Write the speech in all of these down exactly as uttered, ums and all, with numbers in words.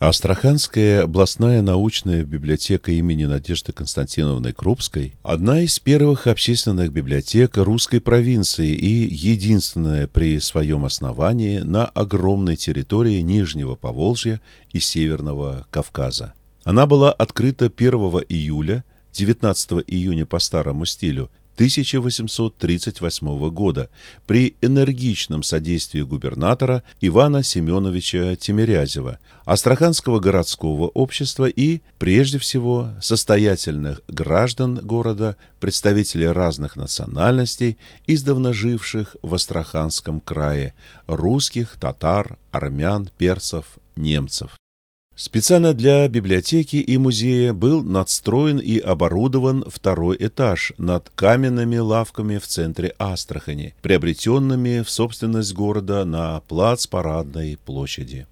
Астраханская областная научная библиотека имени Надежды Константиновны Крупской – одна из первых общественных библиотек русской провинции и единственная при своем основании на огромной территории Нижнего Поволжья и Северного Кавказа. Она была открыта первого июля, девятнадцатого июня по старому стилю, тысяча восемьсот тридцать восьмого года при энергичном содействии губернатора Ивана Семеновича Тимирязева, Астраханского городского общества и, прежде всего, состоятельных граждан города, представителей разных национальностей, издавна живших в Астраханском крае, русских, татар, армян, персов, немцев. Специально для библиотеки и музея был надстроен и оборудован второй этаж над каменными лавками в центре Астрахани, приобретенными в собственность города на плац-парадной площади.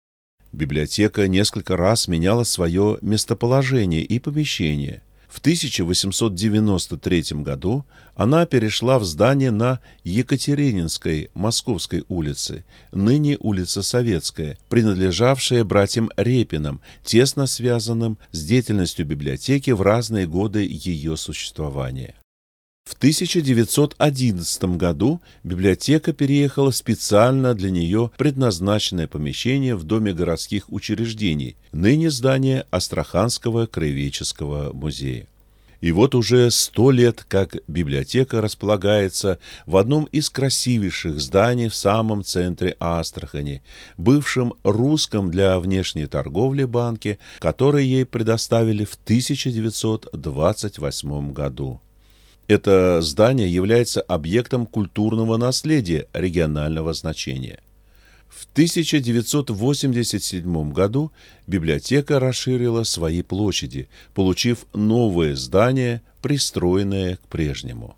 Библиотека несколько раз меняла свое местоположение и помещение. В тысяча восемьсот девяносто третьем году она перешла в здание на Екатерининской Московской улице, ныне улица Советская, принадлежавшая братьям Репиным, тесно связанным с деятельностью библиотеки в разные годы ее существования. В тысяча девятьсот одиннадцатом году библиотека переехала в специально для нее предназначенное помещение в Доме городских учреждений, ныне здание Астраханского краеведческого музея. И вот уже сто лет, как библиотека располагается в одном из красивейших зданий в самом центре Астрахани, бывшем русском для внешней торговли банке, который ей предоставили в тысяча девятьсот двадцать восьмом году. Это здание является объектом культурного наследия регионального значения. В тысяча девятьсот восемьдесят седьмом году библиотека расширила свои площади, получив новое здание, пристроенное к прежнему.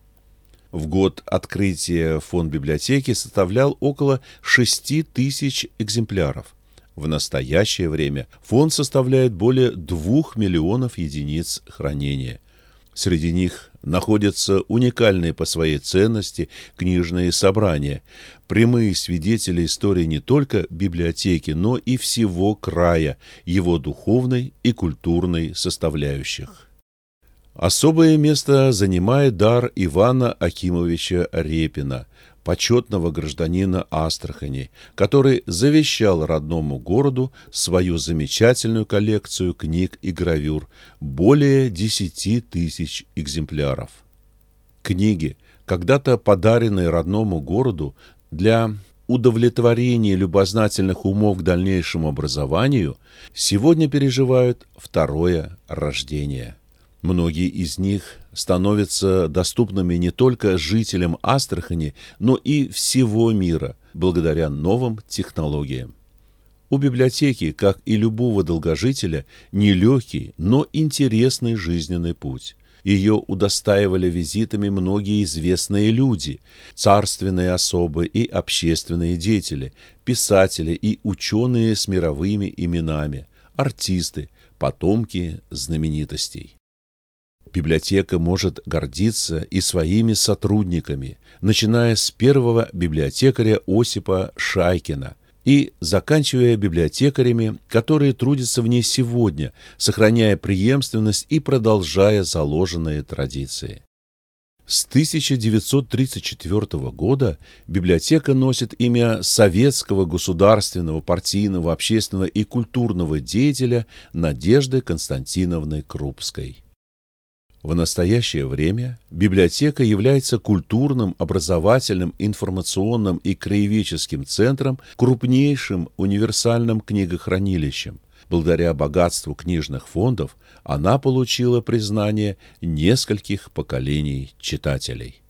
В год открытия фонд библиотеки составлял около шести тысяч экземпляров. В настоящее время фонд составляет более двух миллионов единиц хранения. Среди них находятся уникальные по своей ценности книжные собрания, прямые свидетели истории не только библиотеки, но и всего края, его духовной и культурной составляющих. Особое место занимает дар Ивана Акимовича Репина, почетного гражданина Астрахани, который завещал родному городу свою замечательную коллекцию книг и гравюр, более десяти тысяч экземпляров. Книги, когда-то подаренные родному городу для удовлетворения любознательных умов к дальнейшему образованию, сегодня переживают второе рождение. Многие из них становятся доступными не только жителям Астрахани, но и всего мира, благодаря новым технологиям. У библиотеки, как и любого долгожителя, нелегкий, но интересный жизненный путь. Ее удостаивали визитами многие известные люди, царственные особы и общественные деятели, писатели и ученые с мировыми именами, артисты, потомки знаменитостей. Библиотека может гордиться и своими сотрудниками, начиная с первого библиотекаря Осипа Шайкина и заканчивая библиотекарями, которые трудятся в ней сегодня, сохраняя преемственность и продолжая заложенные традиции. С тысяча девятьсот тридцать четвёртого года библиотека носит имя советского государственного, партийного, общественного и культурного деятеля Надежды Константиновны Крупской. В настоящее время библиотека является культурным, образовательным, информационным и краеведческим центром, крупнейшим универсальным книгохранилищем. Благодаря богатству книжных фондов она получила признание нескольких поколений читателей.